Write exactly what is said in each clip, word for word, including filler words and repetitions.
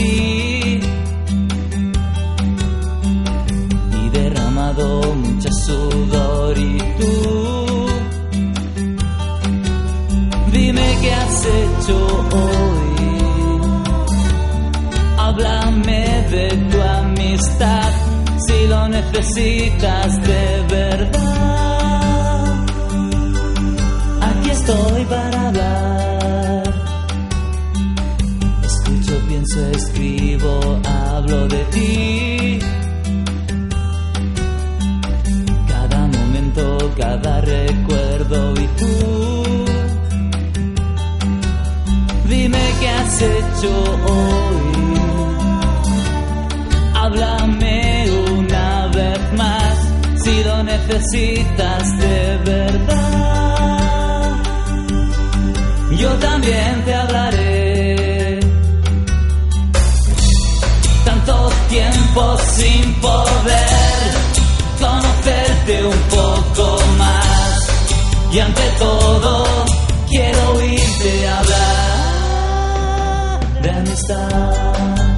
ti y derramado mucho sudor. Y tú, dime qué has hecho hoy, háblame de tu amistad, si lo necesitas de verdad. Aquí estoy para hablar. Escucho, pienso, escribo, hablo de ti. Cada momento, cada recuerdo. Y tú, dime qué has hecho hoy, háblame una vez más, si lo necesitas de verdad. Yo también te hablaré. Tanto tiempo sin poder conocerte un poco más, y ante todo quiero oírte hablar de amistad.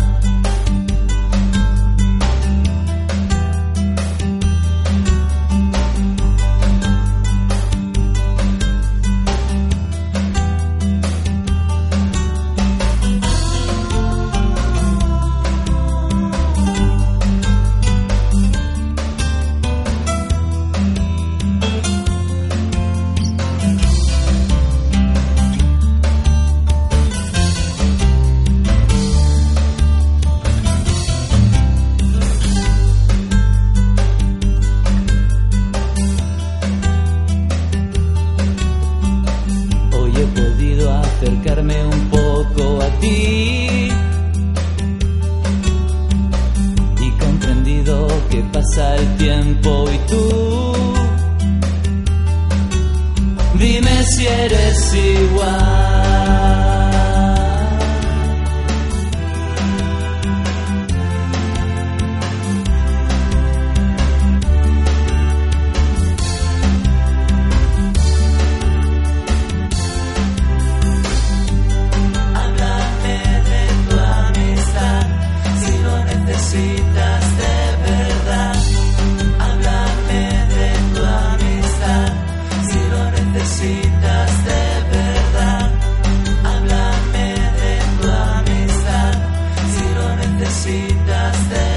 Acercarme un poco a ti y comprendido que pasa el tiempo. Y tú, dime si eres igual. Necesitas de verdad, háblame de tu amistad, si lo necesitas de verdad, háblame de tu amistad, si lo necesitas de